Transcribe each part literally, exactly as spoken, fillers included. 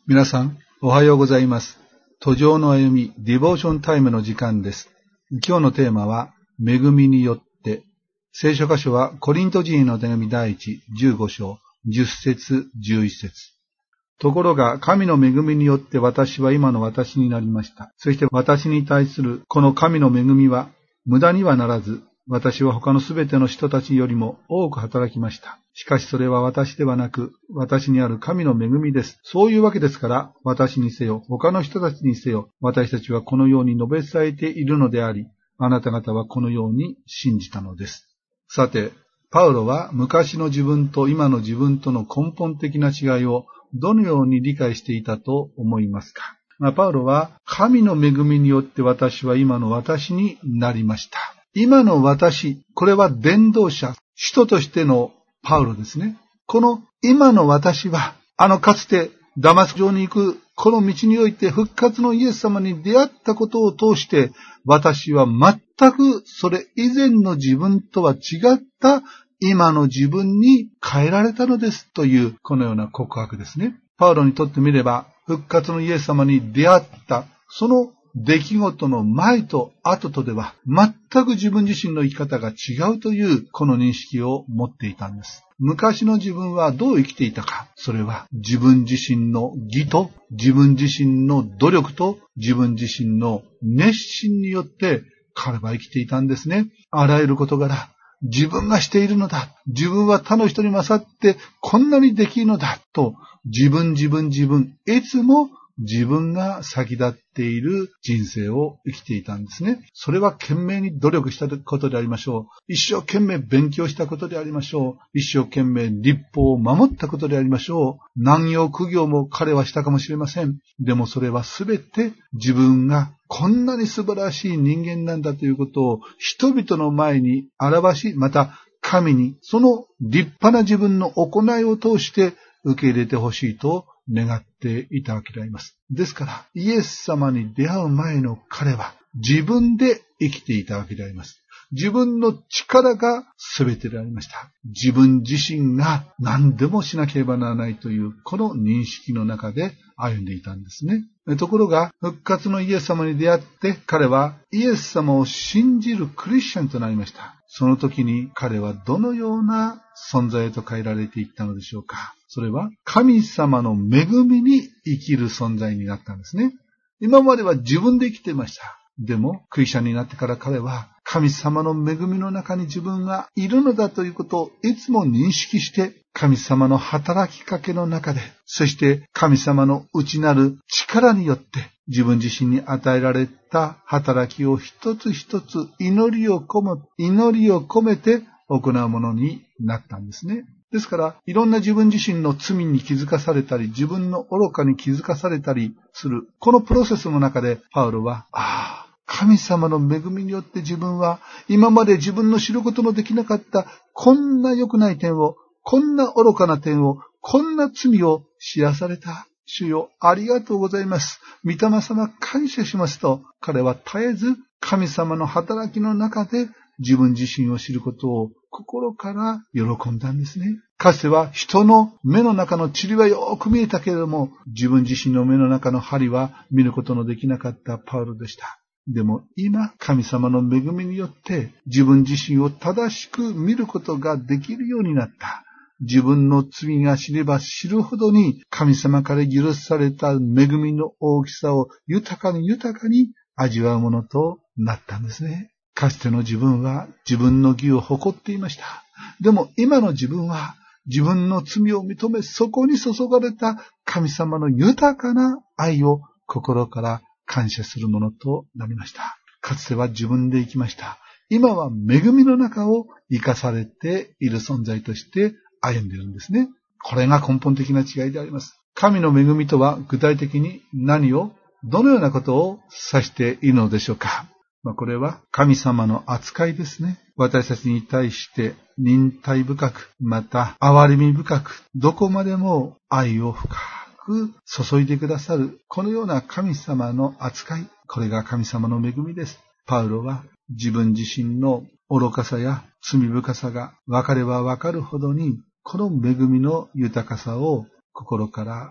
皆さん、おはようございます。途上の歩み、ディボーションタイムの時間です。今日のテーマは、恵みによって。聖書箇所は、コリント人への手紙第一、じゅうご章、じゅっ節、じゅういち節。ところが、神の恵みによって私は今の私になりました。そして私に対するこの神の恵みは、無駄にはならず、私は他のすべての人たちよりも多く働きました。しかしそれは私ではなく、私にある神の恵みです。そういうわけですから、私にせよ、他の人たちにせよ、私たちはこのように述べ伝えているのであり、あなた方はこのように信じたのです。さて、パウロは昔の自分と今の自分との根本的な違いをどのように理解していたと思いますか？まあ、パウロは、神の恵みによって私は今の私になりました。今の私、これは伝道者、使徒としてのパウロですね。この今の私は、あのかつてダマスク城に行くこの道において復活のイエス様に出会ったことを通して、私は全くそれ以前の自分とは違った今の自分に変えられたのですという、このような告白ですね。パウロにとってみれば、復活のイエス様に出会った、その出来事の前と後とでは全く自分自身の生き方が違うというこの認識を持っていたんです。昔の自分はどう生きていたか。それは自分自身の義と自分自身の努力と自分自身の熱心によって彼は生きていたんですね。あらゆる事柄、自分がしているのだ。自分は他の人に勝ってこんなにできるのだと自分自分自分いつも自分が先立っている人生を生きていたんですね。それは懸命に努力したことでありましょう。一生懸命勉強したことでありましょう。一生懸命律法を守ったことでありましょう。難行苦行も彼はしたかもしれません。でもそれはすべて自分がこんなに素晴らしい人間なんだということを人々の前に表し、また神にその立派な自分の行いを通して受け入れてほしいと願っていたわけであります。ですから、イエス様に出会う前の彼は自分で生きていたわけであります。自分の力が全てでありました。自分自身が何でもしなければならないというこの認識の中で歩んでいたんですね。ところが、復活のイエス様に出会って彼はイエス様を信じるクリスチャンとなりました。その時に彼はどのような存在へと変えられていったのでしょうか。それは神様の恵みに生きる存在になったんですね。今までは自分で生きていました。でもクリスチャンになってから彼は神様の恵みの中に自分がいるのだということをいつも認識して神様の働きかけの中で、そして神様の内なる力によって自分自身に与えられた働きを一つ一つ祈りを込め、祈りを込めて行うものになったんですね。ですから、いろんな自分自身の罪に気づかされたり、自分の愚かに気づかされたりする、このプロセスの中で、パウロは、ああ、神様の恵みによって自分は、今まで自分の知ることのできなかった、こんな良くない点を、こんな愚かな点を、こんな罪を知らされた。主よ、ありがとうございます。御霊様感謝しますと、彼は絶えず神様の働きの中で自分自身を知ることを心から喜んだんですね。かつては人の目の中の塵はよく見えたけれども、自分自身の目の中の針は見ることのできなかったパウロでした。でも今、神様の恵みによって自分自身を正しく見ることができるようになった。自分の罪が知れば知るほどに神様から許された恵みの大きさを豊かに豊かに味わうものとなったんですね。かつての自分は自分の義を誇っていました。でも今の自分は自分の罪を認め、そこに注がれた神様の豊かな愛を心から感謝するものとなりました。かつては自分で生きました。今は恵みの中を生かされている存在として歩んでいるんですね。これが根本的な違いであります。神の恵みとは具体的に何を、どのようなことを指しているのでしょうか。まあ、これは神様の扱いですね。私たちに対して忍耐深く、また憐れみ深く、どこまでも愛を深く注いでくださる、このような神様の扱い、これが神様の恵みです。パウロは自分自身の愚かさや罪深さが分かれば分かるほどに、この恵みの豊かさを心から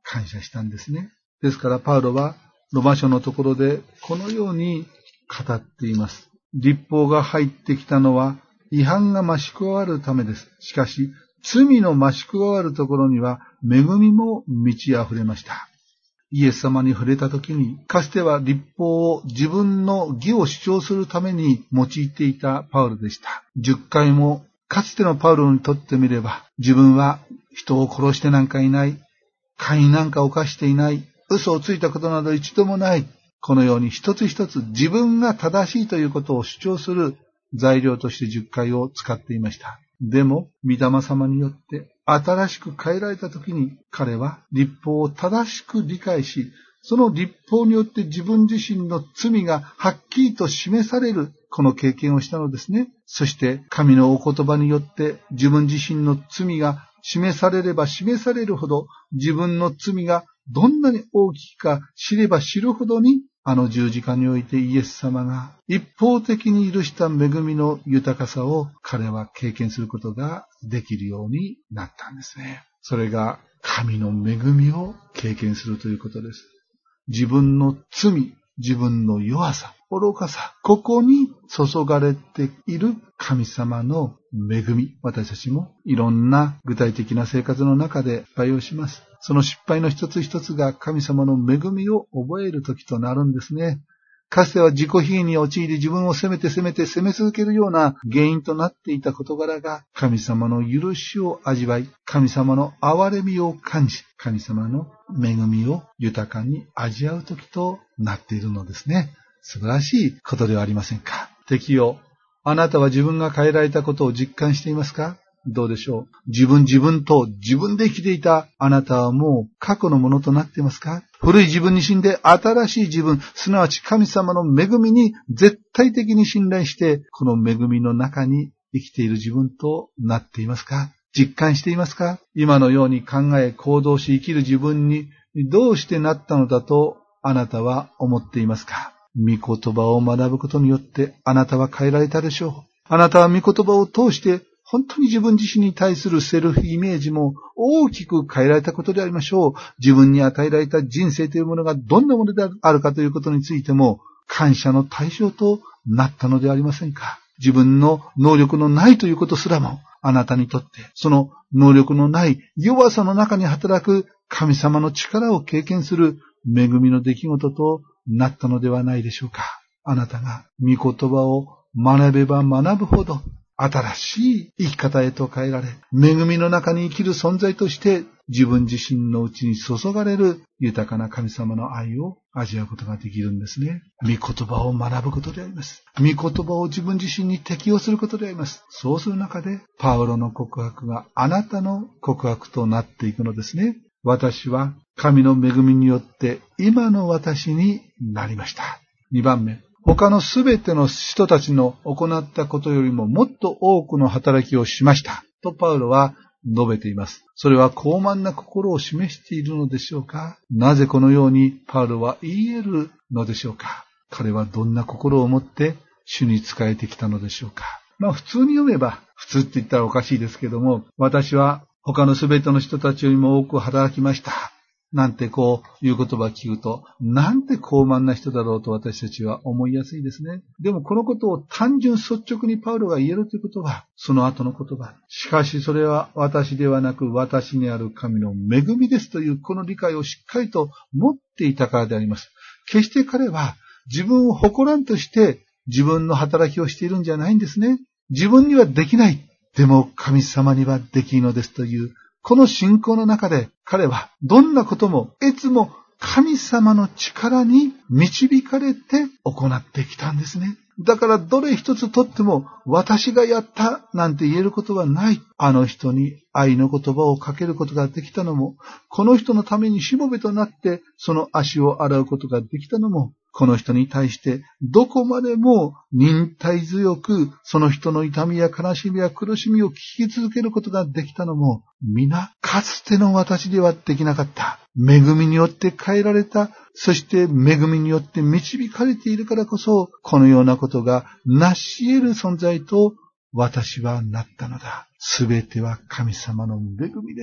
感謝したんですね。ですからパウロはロマ書のところでこのように語っています。律法が入ってきたのは違反が増し加わるためです。しかし罪の増し加わるところには恵みも満ち溢れました。イエス様に触れたときに、かつては律法を自分の義を主張するために用いていたパウロでした。十回もかつてのパウロにとってみれば、自分は人を殺してなんかいない、姦淫なんか犯していない、嘘をついたことなど一度もない。このように一つ一つ自分が正しいということを主張する材料として十回を使っていました。でも、御霊様によって新しく変えられたときに彼は律法を正しく理解し、その律法によって自分自身の罪がはっきりと示されるこの経験をしたのですね。そして神のお言葉によって自分自身の罪が示されれば示されるほど自分の罪がどんなに大きいか知れば知るほどにあの十字架においてイエス様が一方的に許した恵みの豊かさを彼は経験することができるようになったんですね。それが神の恵みを経験するということです。自分の罪、自分の弱さ、愚かさ、ここに注がれている神様の恵み、私たちもいろんな具体的な生活の中で失敗をします。その失敗の一つ一つが神様の恵みを覚える時となるんですね。かつては自己卑下に陥り自分を責めて責めて責め続けるような原因となっていた事柄が神様の許しを味わい、神様の憐れみを感じ、神様の恵みを豊かに味わう時となっているのですね。素晴らしいことではありませんか。敵よ、あなたは自分が変えられたことを実感していますか？どうでしょう。自分自分と自分で生きていたあなたはもう過去のものとなっていますか？古い自分に死んで新しい自分、すなわち神様の恵みに絶対的に信頼して、この恵みの中に生きている自分となっていますか？実感していますか？今のように考え行動し生きる自分にどうしてなったのだとあなたは思っていますか？御言葉を学ぶことによってあなたは変えられたでしょう。あなたは御言葉を通して本当に自分自身に対するセルフイメージも大きく変えられたことでありましょう。自分に与えられた人生というものがどんなものであるかということについても感謝の対象となったのではありませんか。自分の能力のないということすらもあなたにとってその能力のない弱さの中に働く神様の力を経験する恵みの出来事となったのではないでしょうか。あなたが御言葉を学べば学ぶほど新しい生き方へと変えられ、恵みの中に生きる存在として自分自身のうちに注がれる豊かな神様の愛を味わうことができるんですね。御言葉を学ぶことであります。御言葉を自分自身に適用することであります。そうする中でパウロの告白があなたの告白となっていくのですね。私は神の恵みによって今の私になりました。にばんめ、他のすべての人たちの行ったことよりももっと多くの働きをしました。とパウロは述べています。それは高慢な心を示しているのでしょうか？なぜこのようにパウロは言えるのでしょうか？彼はどんな心を持って主に仕えてきたのでしょうか？まあ普通に読めば、普通って言ったらおかしいですけども、私は他のすべての人たちよりも多く働きました。なんてこういう言葉を聞くと、なんて高慢な人だろうと私たちは思いやすいですね。でもこのことを単純率直にパウロが言えるということは、その後の言葉。しかしそれは私ではなく私にある神の恵みですというこの理解をしっかりと持っていたからであります。決して彼は自分を誇らんとして自分の働きをしているんじゃないんですね。自分にはできない。でも神様にはできるのですという、この信仰の中で彼はどんなこともいつも神様の力に導かれて行ってきたんですね。だからどれ一つとっても私がやったなんて言えることはない。あの人に愛の言葉をかけることができたのも、この人のためにしもべとなってその足を洗うことができたのも、この人に対してどこまでも忍耐強くその人の痛みや悲しみや苦しみを聞き続けることができたのも、皆かつての私ではできなかった。恵みによって変えられた、そして恵みによって導かれているからこそ、このようなことが成し得る存在と私はなったのだ。すべては神様の恵みです。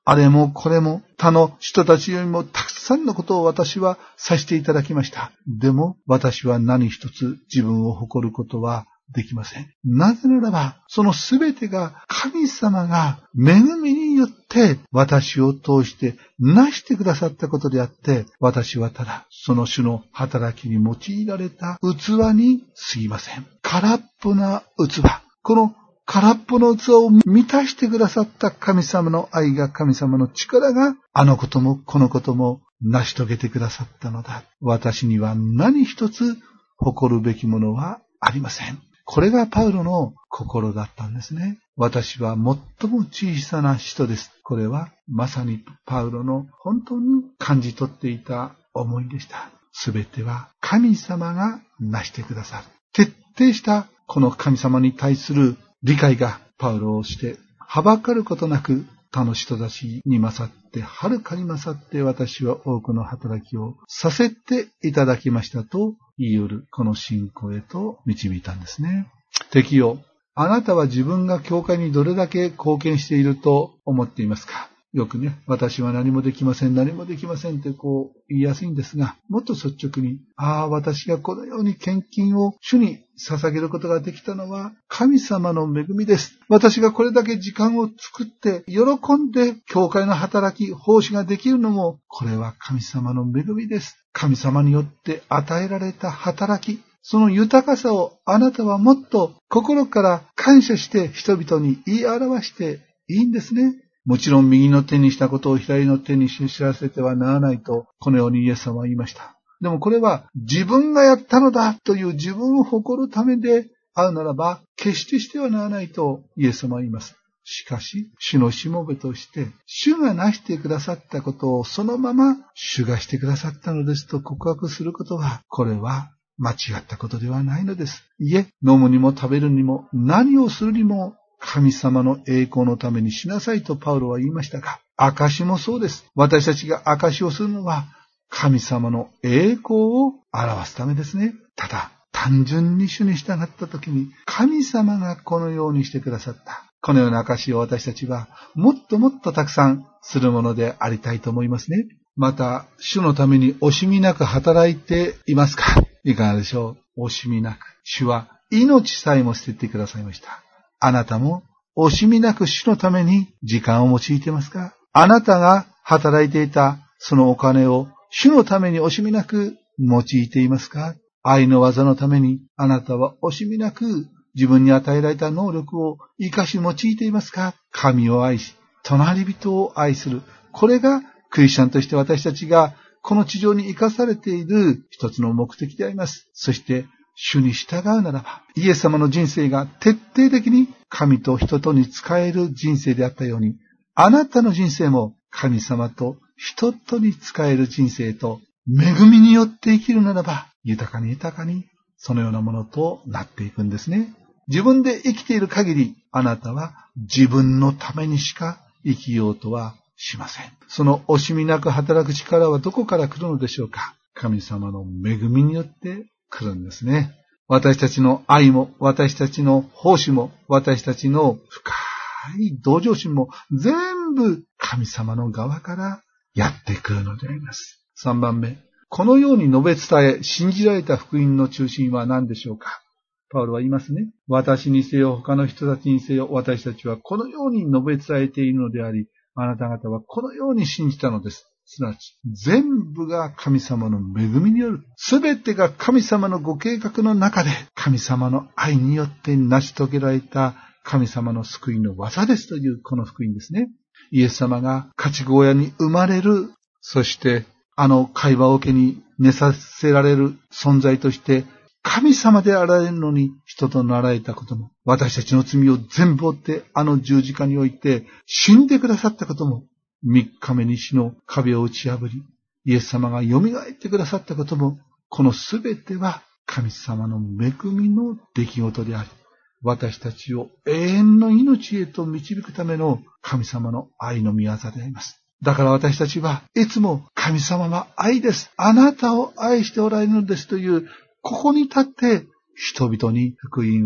あれもこれも他の人たちよりもたくさんのことを私はさせていただきました。でも私は何一つ自分を誇ることはできません。なぜならば、そのすべてが神様が恵みによって私を通して成してくださったことであって、私はただその種の働きに用いられた器に過ぎません。空っぽな器。この空っぽの器を満たしてくださった神様の愛が、神様の力があのこともこのことも成し遂げてくださったのだ。私には何一つ誇るべきものはありません。これがパウロの心だったんですね。私は最も小さな人です。これはまさにパウロの本当に感じ取っていた思いでした。すべては神様が成してくださる。徹底したこの神様に対する理解がパウロをしてはばかることなく他の人たちに勝って、はるかに勝って私は多くの働きをさせていただきましたと言い得るこの信仰へと導いたんですね。敵よ、あなたは自分が教会にどれだけ貢献していると思っていますか？よくね、私は何もできません、何もできませんってこう言いやすいんですが、もっと率直に、ああ、私がこのように献金を主に捧げることができたのは神様の恵みです。私がこれだけ時間を作って喜んで教会の働き、奉仕ができるのも、これは神様の恵みです。神様によって与えられた働き、その豊かさをあなたはもっと心から感謝して人々に言い表していいんですね。もちろん右の手にしたことを左の手に知らせてはならないと、このようにイエス様は言いました。でもこれは自分がやったのだという自分を誇るためであるならば、決してしてはならないとイエス様は言います。しかし、主のしもべとして、主がなしてくださったことをそのまま主がしてくださったのですと告白することは、これは間違ったことではないのです。いえ、飲むにも食べるにも何をするにも神様の栄光のためにしなさいとパウロは言いましたが、証もそうです。私たちが証をするのは神様の栄光を表すためですね。ただ、単純に主に従ったときに神様がこのようにしてくださった。このような証を私たちはもっともっとたくさんするものでありたいと思いますね。また、主のために惜しみなく働いていますか？いかがでしょう？惜しみなく。主は命さえも捨ててくださいました。あなたも惜しみなく主のために時間を用いていますか？あなたが働いていたそのお金を主のために惜しみなく用いていますか？愛の技のためにあなたは惜しみなく自分に与えられた能力を生かし用いていますか？神を愛し、隣人を愛する。これがクリスチャンとして私たちがこの地上に生かされている一つの目的であります。そして主に従うならば、イエス様の人生が徹底的に神と人とに仕える人生であったように、あなたの人生も神様と人とに仕える人生と恵みによって生きるならば、豊かに豊かにそのようなものとなっていくんですね。自分で生きている限り、あなたは自分のためにしか生きようとはしません。その惜しみなく働く力はどこから来るのでしょうか？神様の恵みによって来るんですね。私たちの愛も、私たちの奉仕も、私たちの深い同情心も全部神様の側からやってくるのであります。さんばんめ、このように述べ伝え信じられた福音の中心は何でしょうか？パウロは言いますね。私にせよ他の人たちにせよ、私たちはこのように述べ伝えているのであり、あなた方はこのように信じたのです。すなわち、全部が神様の恵みによる。すべてが神様のご計画の中で、神様の愛によって成し遂げられた神様の救いの技ですというこの福音ですね。イエス様が家畜小屋に生まれる、そしてあの会話桶に寝させられる存在として、神様であられるのに人となられたことも、私たちの罪を全部負ってあの十字架において死んでくださったことも、三日目に死の壁を打ち破り、イエス様が蘇ってくださったことも、このすべては神様の恵みの出来事であり、私たちを永遠の命へと導くための神様の愛の御業であります。だから私たちはいつも神様は愛です。あなたを愛しておられるのですという、ここに立って人々に福音を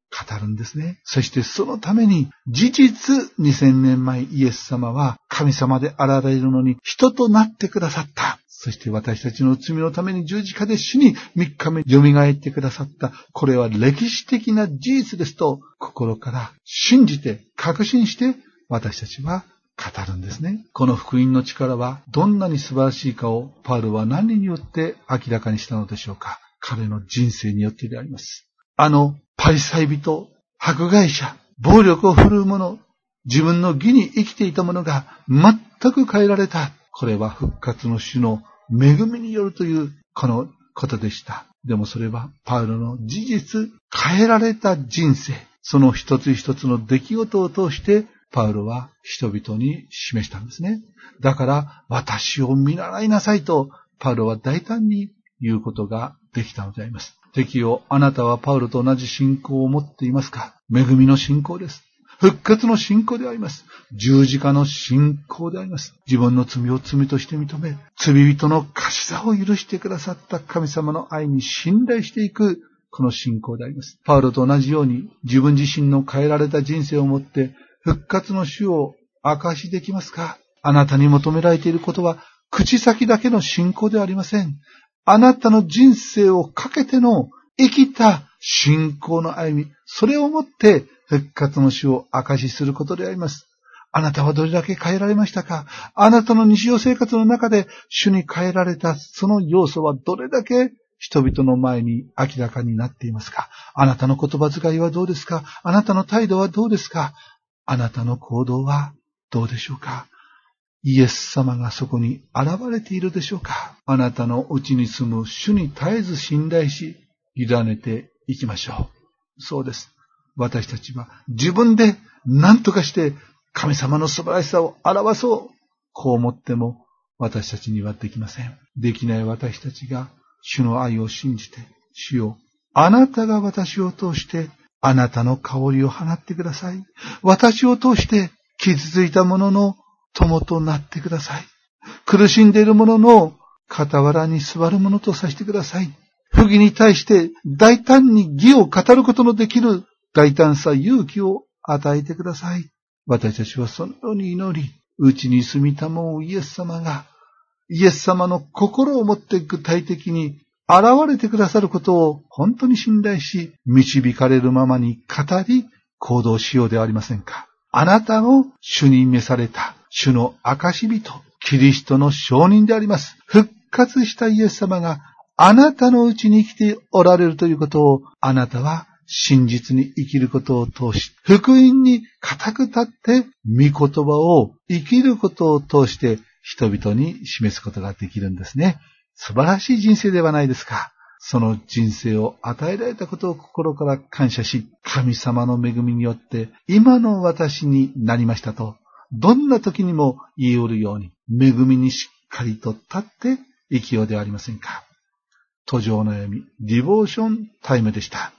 語るんですね。そしてそのために事実にせんねんまえイエス様は神様であられるのに人となってくださった。そして私たちの罪のために十字架で死にみっかめ蘇ってくださった。これは歴史的な事実ですと心から信じて確信して私たちは語るんですね。この福音の力はどんなに素晴らしいかをパウロは何によって明らかにしたのでしょうか。彼の人生によってであります。あのパリサイ人、迫害者、暴力を振るう者、自分の義に生きていた者が全く変えられた。これは復活の主の恵みによるというこのことでした。でもそれはパウロの事実、変えられた人生、その一つ一つの出来事を通してパウロは人々に示したんですね。だから私を見習いなさいとパウロは大胆に言うことができたのであります。敵よ、あなたはパウロと同じ信仰を持っていますか？恵みの信仰です。復活の信仰であります。十字架の信仰であります。自分の罪を罪として認め、罪人の貸し座を許してくださった神様の愛に信頼していく、この信仰であります。パウロと同じように自分自身の変えられた人生をもって復活の主を証しできますか？あなたに求められていることは口先だけの信仰ではありません。あなたの人生をかけての生きた信仰の歩み、それをもって復活の主を証しすることであります。あなたはどれだけ変えられましたか？あなたの日常生活の中で主に変えられたその要素はどれだけ人々の前に明らかになっていますか？あなたの言葉遣いはどうですか？あなたの態度はどうですか？あなたの行動はどうでしょうか？イエス様がそこに現れているでしょうか？あなたのうちに住む主に絶えず信頼し、委ねていきましょう。そうです。私たちは自分で何とかして神様の素晴らしさを表そう。こう思っても私たちにはできません。できない私たちが主の愛を信じて、主よ、あなたが私を通してあなたの香りを放ってください。私を通して傷ついた者の友となってください。苦しんでいる者の傍らに座る者とさせてください。不義に対して大胆に義を語ることのできる大胆さ、勇気を与えてください。私たちはそのように祈り、うちに住みたもうイエス様が、イエス様の心を持って具体的に現れてくださることを本当に信頼し、導かれるままに語り、行動しようではありませんか。あなたを主に召された主の証人、キリストの証人であります。復活したイエス様があなたのうちに生きておられるということを、あなたは真実に生きることを通し、福音に固く立って、御言葉を生きることを通して人々に示すことができるんですね。素晴らしい人生ではないですか。その人生を与えられたことを心から感謝し、神様の恵みによって今の私になりましたと、どんな時にも言い得るように、恵みにしっかりと立って生きようではありませんか。途上の歩み、ディボーションタイムでした。